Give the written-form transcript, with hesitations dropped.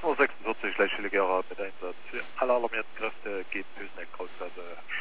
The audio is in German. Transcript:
46 Leitstelle Gera mit Einsatz für alle alarmierten Kräfte geht Pösneck Kreuzgasse